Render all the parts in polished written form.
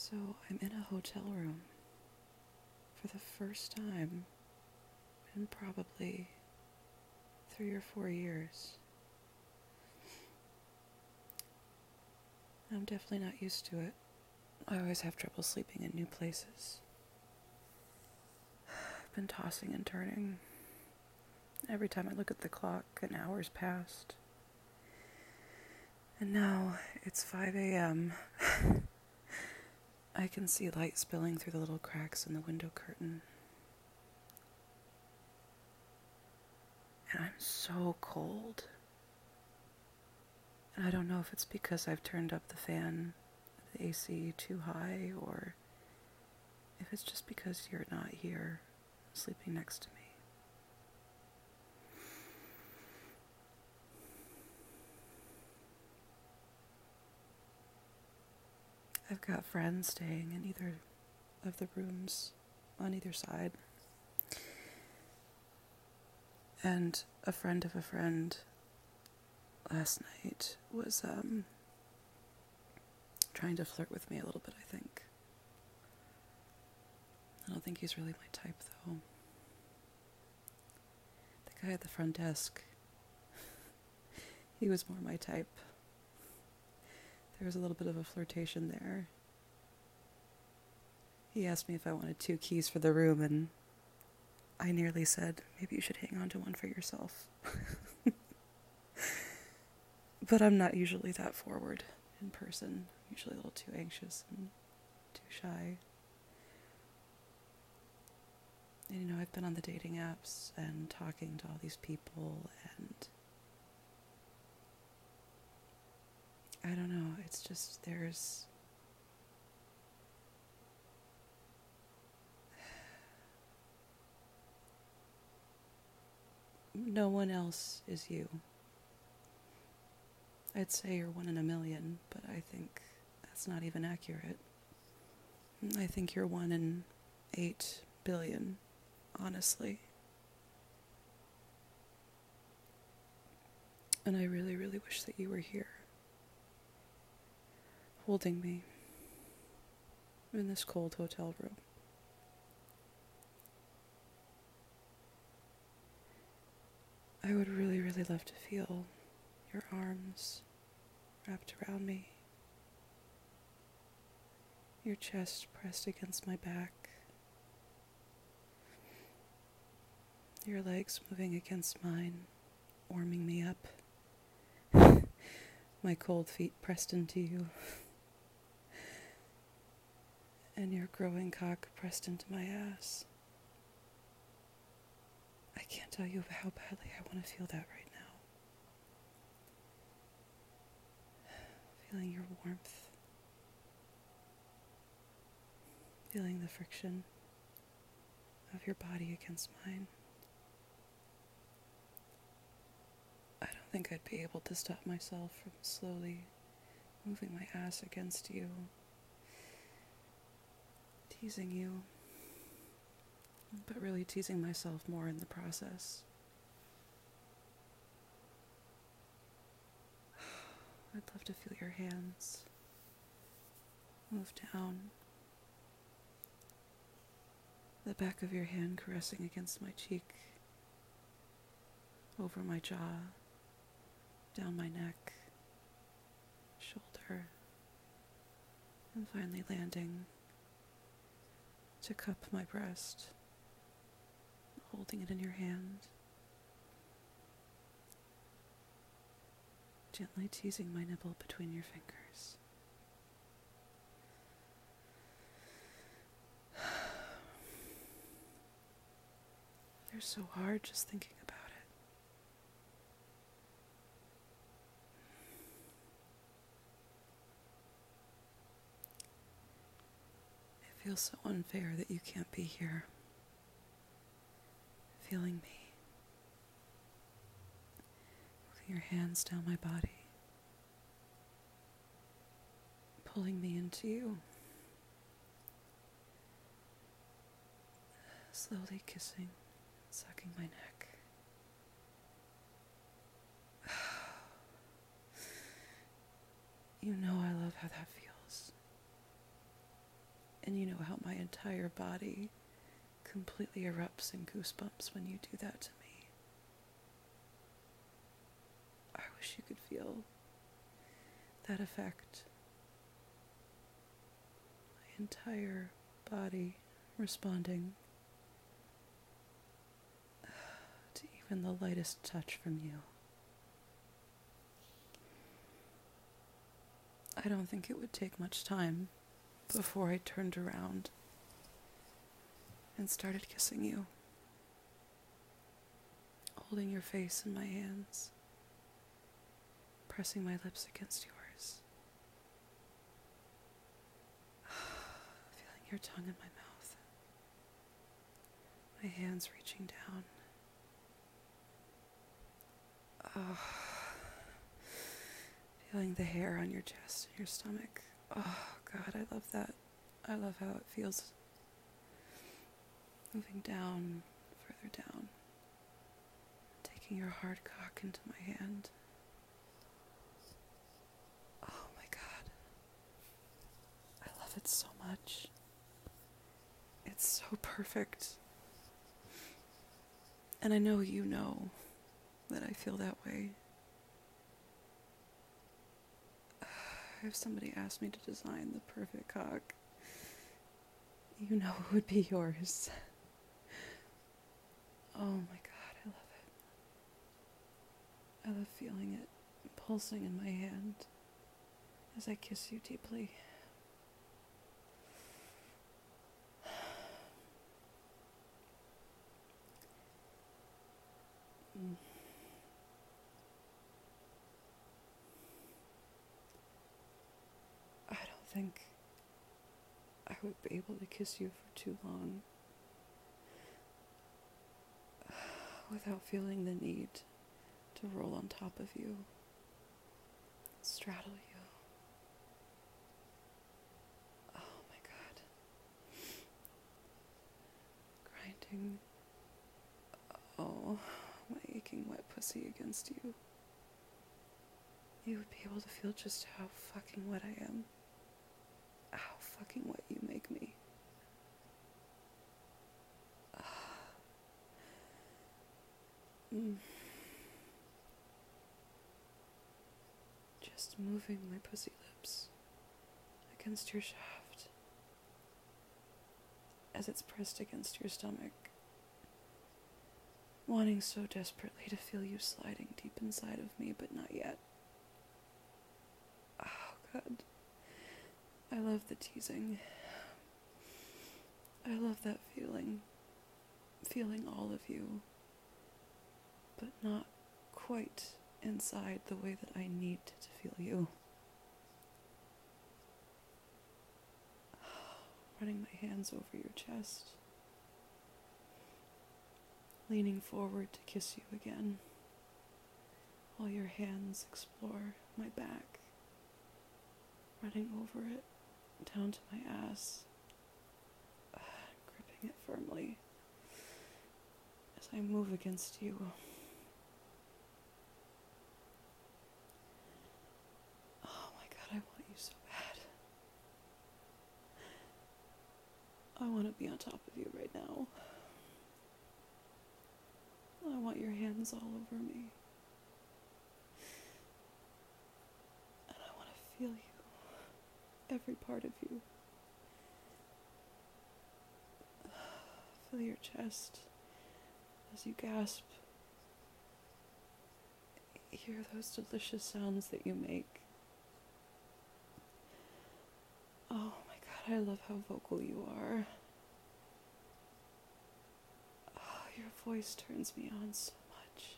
So I'm in a hotel room for the first time in probably 3 or 4 years. I'm definitely not used to it. I always have trouble sleeping in new places. I've been tossing and turning. Every time I look at the clock, an hour's passed. And now it's 5 a.m. I can see light spilling through the little cracks in the window curtain. And I'm so cold. And I don't know if it's because I've turned up the fan, the AC too high, or if it's just because you're not here sleeping next to me. I've got friends staying in either of the rooms on either side. And a friend of a friend last night was trying to flirt with me a little bit, I think. I don't think he's really my type, though. The guy at the front desk, he was more my type. There was a little bit of a flirtation there. He asked me if I wanted 2 keys for the room, and I nearly said, maybe you should hang on to one for yourself. But I'm not usually that forward in person. I'm usually a little too anxious and too shy. And I've been on the dating apps and talking to all these people, and I don't know, it's just there's no one else is you. I'd say you're 1 in a million, but I think that's not even accurate. I think you're 1 in 8 billion, honestly. And I really, really wish that you were here, holding me in this cold hotel room. I would really, really love to feel your arms wrapped around me, your chest pressed against my back, your legs moving against mine, warming me up, my cold feet pressed into you, and your growing cock pressed into my ass. I can't tell you how badly I want to feel that right now. Feeling your warmth, feeling the friction of your body against mine. I don't think I'd be able to stop myself from slowly moving my ass against you, teasing you, but really teasing myself more in the process. I'd love to feel your hands move down, the back of your hand caressing against my cheek, over my jaw, down my neck, shoulder, and finally landing to cup my breast, holding it in your hand, gently teasing my nipple between your fingers. They're so hard just thinking about it. It feels so unfair that you can't be here, feeling me, moving your hands down my body, pulling me into you, slowly kissing, sucking my neck. You know I love how that feels. And you know how my entire body completely erupts in goosebumps when you do that to me. I wish you could feel that effect. My entire body responding to even the lightest touch from you. I don't think it would take much time before I turned around and started kissing you, holding your face in my hands, pressing my lips against yours, feeling your tongue in my mouth, my hands reaching down. Feeling the hair on your chest and your stomach. Oh, God, I love that. I love how it feels. Moving down, further down. Taking your hard cock into my hand. Oh, my God. I love it so much. It's so perfect. And I know you know that I feel that way. If somebody asked me to design the perfect cock, you know it would be yours. Oh my God, I love it. I love feeling it pulsing in my hand as I kiss you deeply. I don't think I would be able to kiss you for too long without feeling the need to roll on top of you, straddle you. Oh my God. Grinding, my aching wet pussy against you. You would be able to feel just how fucking wet I am. How fucking wet you make me. Just moving my pussy lips against your shaft as it's pressed against your stomach, wanting so desperately to feel you sliding deep inside of me, but not yet. Oh God, I love the teasing. I love that feeling all of you, but not quite inside the way that I need to feel you. Running my hands over your chest, leaning forward to kiss you again, while your hands explore my back, running over it, down to my ass, gripping it firmly as I move against you. Oh my God, I want you so bad. I want to be on top of you right now. I want your hands all over me. And I want to feel you, every part of you. Feel your chest as you gasp. Hear those delicious sounds that you make. Oh my God, I love how vocal you are. Oh, your voice turns me on so much.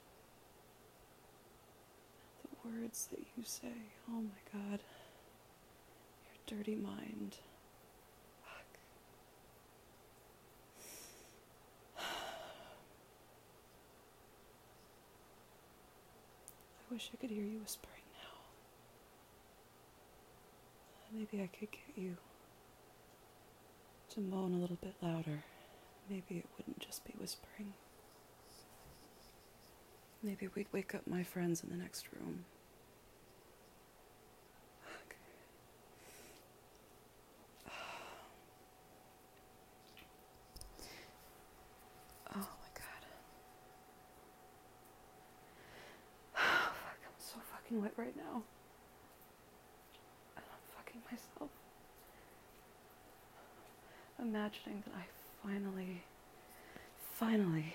The words that you say, oh my God. Your dirty mind. Fuck. I wish I could hear you whispering now. Maybe I could get you to moan a little bit louder. Maybe it wouldn't just be whispering. Maybe we'd wake up my friends in the next room. Fuck. soaking wet right now. And I'm fucking myself. Imagining that I finally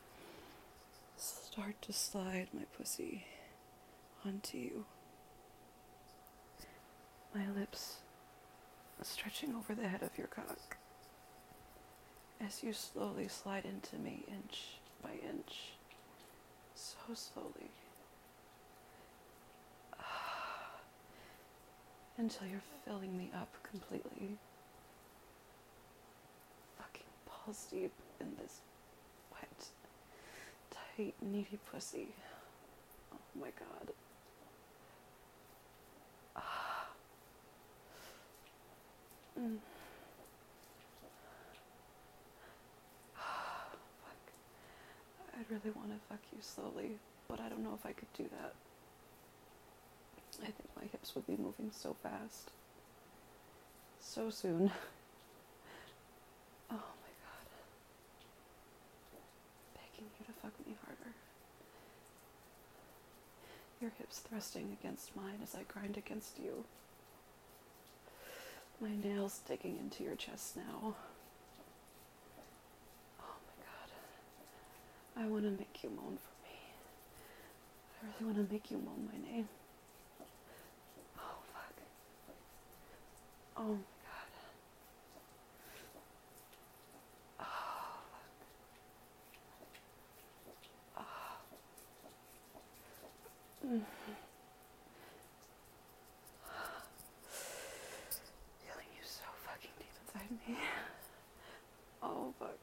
start to slide my pussy onto you. My lips stretching over the head of your cock as you slowly slide into me inch by inch, so slowly, until you're filling me up completely, fucking balls deep in this wet, tight, needy pussy. Oh my god. Fuck. I'd really want to fuck you slowly, but I don't know if I could do that. I think my hips would be moving so fast. So soon. Oh my god. Begging you to fuck me harder. Your hips thrusting against mine as I grind against you. My nails digging into your chest now. Oh my god. I want to make you moan for me. I really want to make you moan my name. Oh fuck. Oh my god. Oh fuck. Oh. Feeling you so fucking deep inside me. Oh fuck.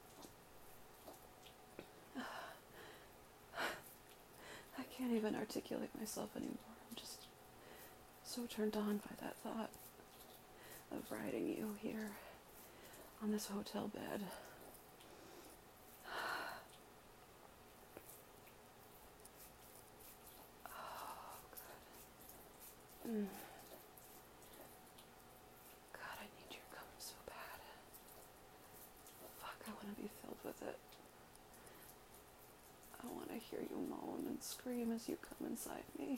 I can't even articulate myself anymore. I'm just so turned on by that thought of riding you here on this hotel bed. Oh god. God, I need your cum so bad. Fuck, I want to be filled with it. I want to hear you moan and scream as you come inside me.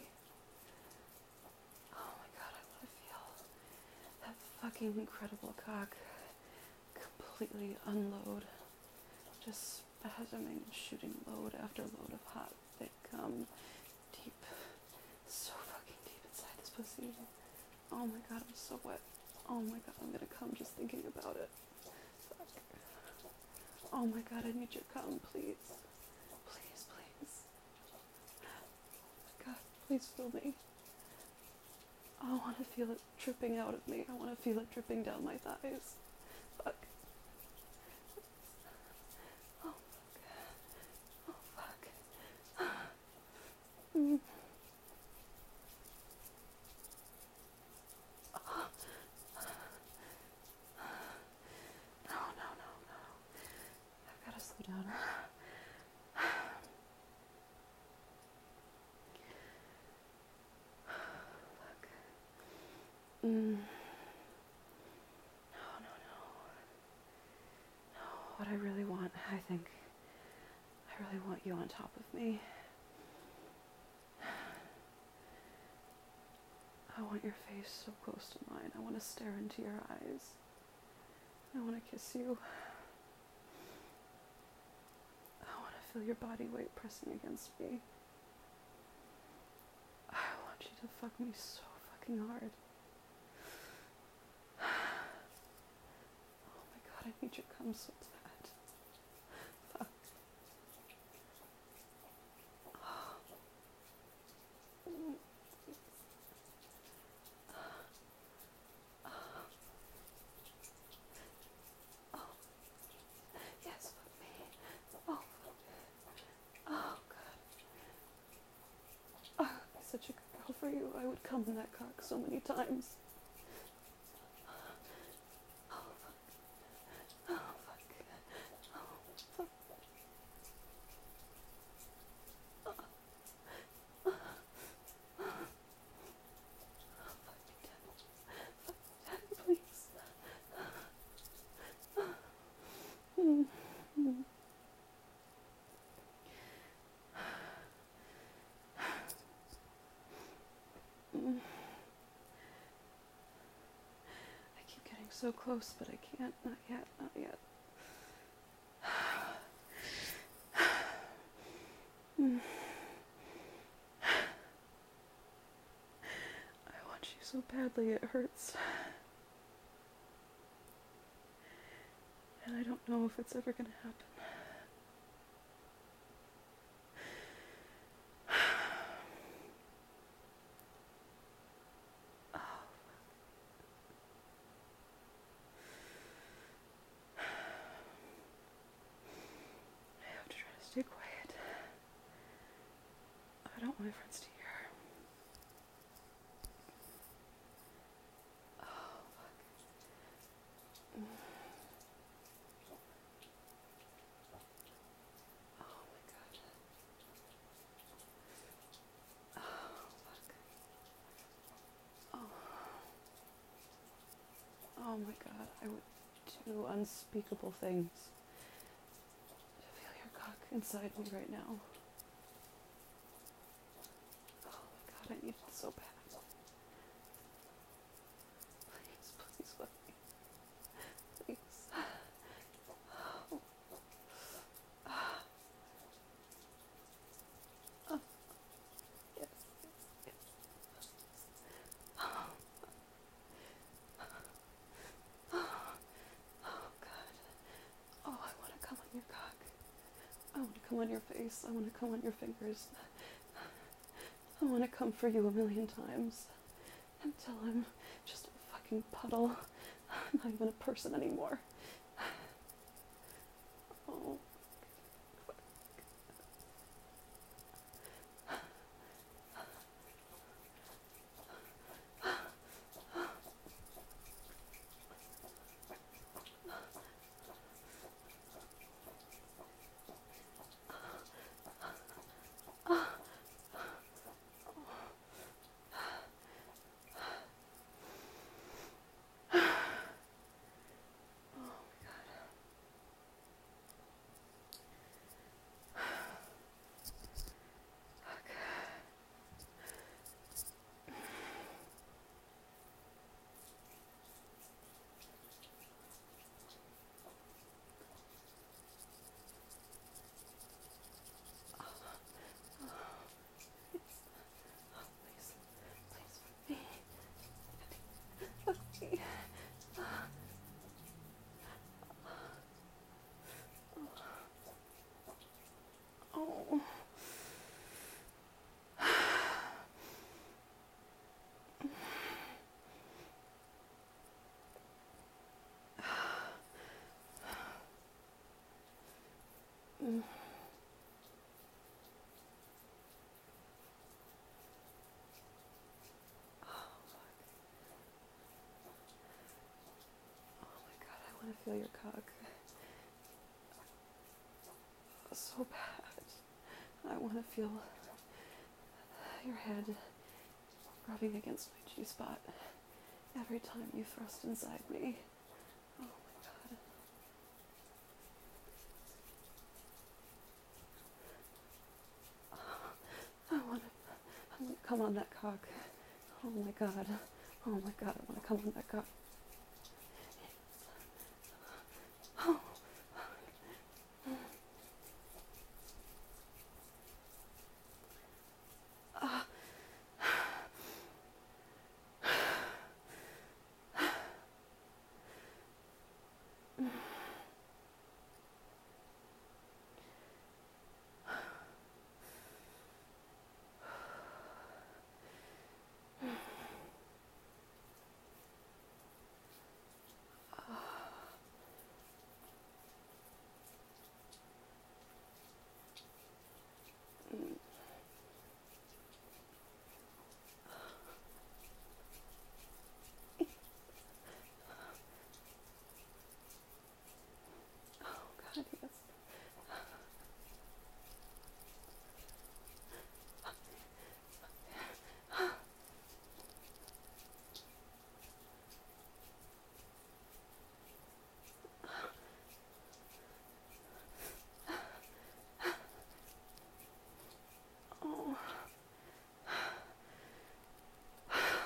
Oh my god, I want to feel that fucking incredible cock completely unload. Just spasming and shooting load after load of hot, thick cum deep, so fucking deep inside this pussy. Oh my god, I'm so wet. Oh my god, I'm gonna come just thinking about it. Fuck. Oh my god, I need your cum, please. Please, please. Oh my god, please fill me. I want to feel it dripping out of me. I want to feel it dripping down my thighs. Fuck. Oh fuck. Oh fuck. Mm. No. I've got to slow down. Fuck. No. What I really want, I really want you on top of me. I want your face so close to mine. I want to stare into your eyes. I want to kiss you. I want to feel your body weight pressing against me. I want you to fuck me so fucking hard. Oh my god, I need your cum so bad. Fuck. Yes, fuck me. Oh, oh god. Oh, I'm such a good girl for you. I would come in that cock so many times. Oh fuck. Oh fuck. Oh fuck. Daddy, please. I keep getting so close, but I can't. Not yet, not yet. I want you so badly, it hurts. And I don't know if it's ever gonna happen. I have to try to stay quiet. I don't want my friends to hear. Oh, fuck. Oh my god. Oh, fuck. Oh. Oh my god. I would do unspeakable things to feel your cock inside me right now. Oh my god, I need it so bad. Please, please let me. Please. Oh. Oh. Yes, yes, yes. Oh. Oh god. Oh, I want to come on your cock. I want to come on your face. I want to come on your fingers. I want to come for you a million times until I'm just a fucking puddle. I'm not even a person anymore. Oh. Oh. Mm. Oh my god, I want to feel your cock so bad. I want to feel your head rubbing against my G-spot every time you thrust inside me. Oh my god. I want to come on that cock. Oh my god. Oh my god, I want to come on that cock. Oh.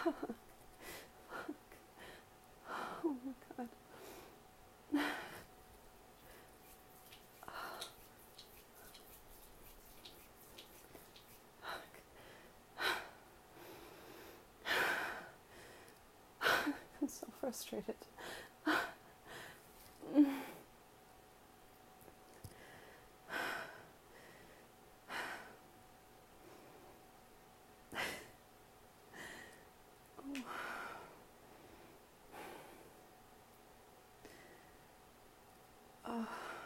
Oh my god. I'm so frustrated. Oh.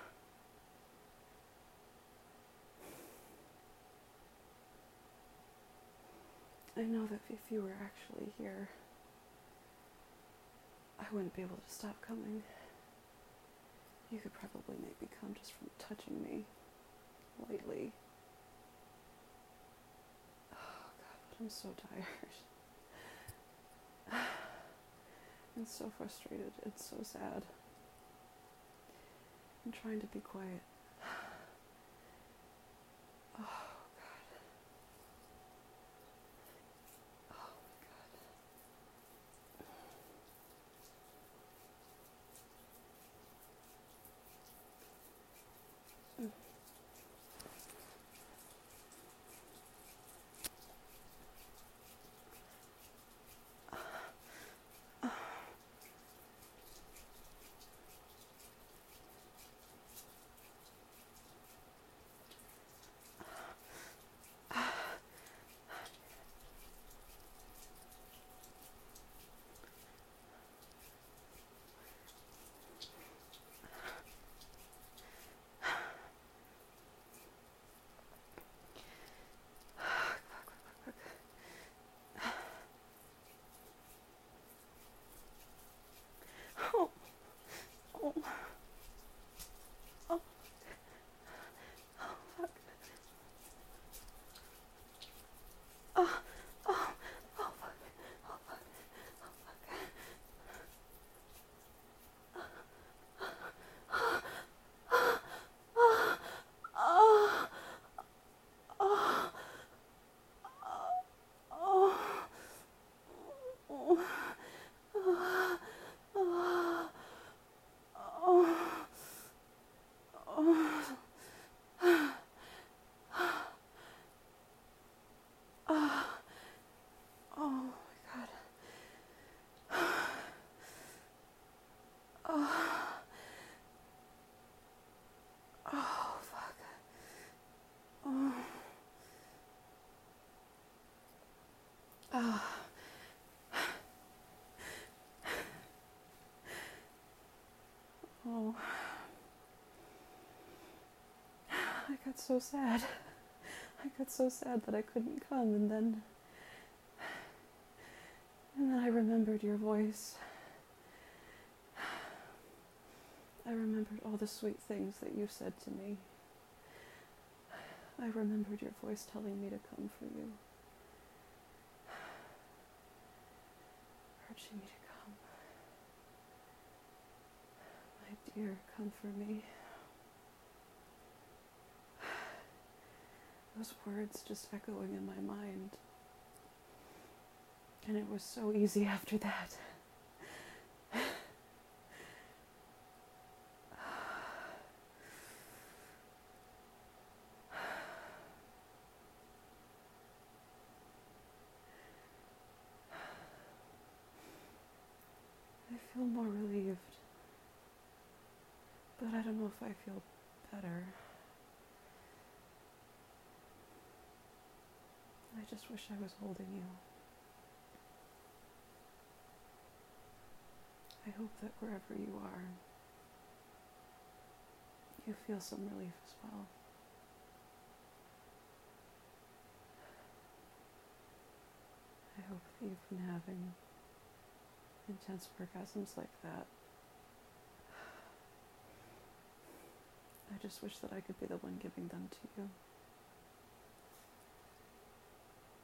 I know that if you were actually here, I wouldn't be able to stop coming. You could probably make me come just from touching me lightly. Oh god, but I'm so tired. I'm so frustrated. It's so sad. I'm trying to be quiet. Oh god. Oh my god. Oh, oh, oh, oh, fuck. Oh, oh, oh, fuck. Oh, fuck. Oh, oh, oh, oh, oh my god. Oh, oh, fuck. Oh, oh. Oh. I got so sad. I got so sad that I couldn't come, and then I remembered your voice. I remembered all the sweet things that you said to me. I remembered your voice telling me to come for you. Urging me to come. My dear, come for me. Those words just echoing in my mind. And it was so easy after that. I feel more relieved. But I don't know if I feel better. I just wish I was holding you. I hope that wherever you are, you feel some relief as well. I hope that you've been having intense orgasms like that. I just wish that I could be the one giving them to you.